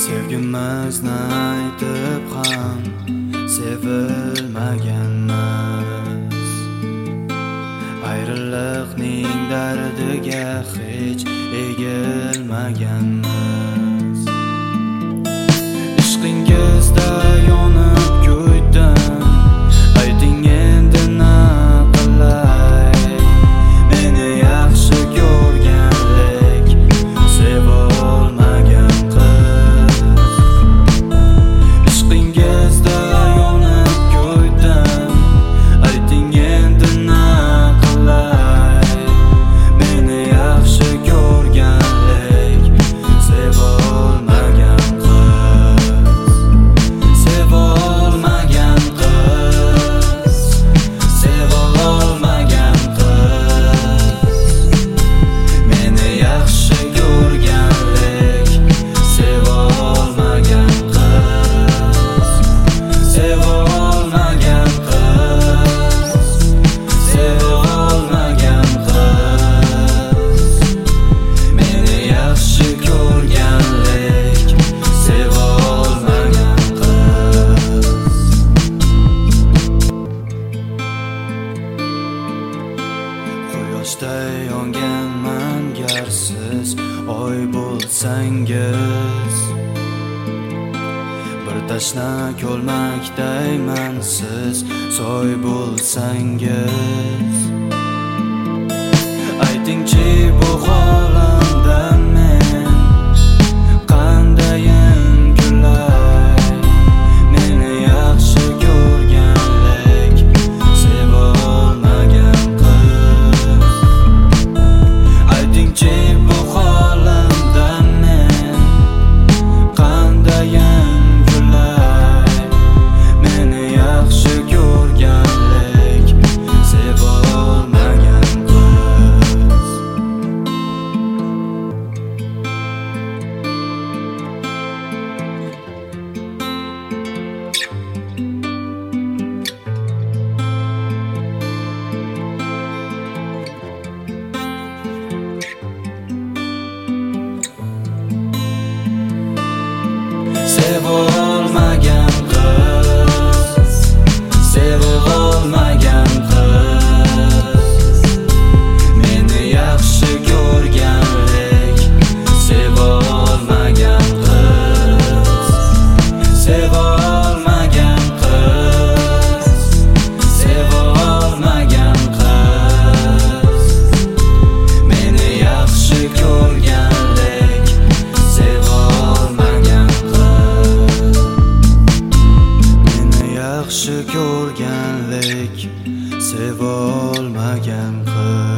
Sevgimizni aytib ham sevilmaganmiz. Ayriliqning dardiga hech egilmaganmiz. Ishqingizda yonib kuydim, ayting endi na qilay. Meni yaxshi ko'rganlik sevolmagan qiz. Ishqingizda yonib kuydim, ayting endi na qilay. Meni yaxshi ko'rganlik sevolmagan qiz. Sevolmagan qiz, sevolmagan qiz. Meni yaxshi ko'rganlik sevolmagan qiz. Sevolmagan qiz, sevolmagan qiz. Meni yaxshi ko'rganlik sevolmagan qiz. Quyoshday yonganman gar siz oy bo'lsangiz. Bir tashna ko'lmakdayman siz soy bo'lsangiz. Aytingchi bu holamda men qandayin kulay. Meni yaxshi ko'rganlik sevolmagan qiz. Aytingchi bu holamda men qandayin kulay. Meni yaxshi ko'rganlik sevolmagan qiz. Sevolmagan qiz, sevolmagan qiz. Meni yaxshi ko'rganlik sevolmagan qiz. Sevolmagan qiz, sevolmagan qiz. Meni yaxshi ko'rganlik sevolmagan qiz. Meni yaxshi ko'rganlik sevolmagan qiz.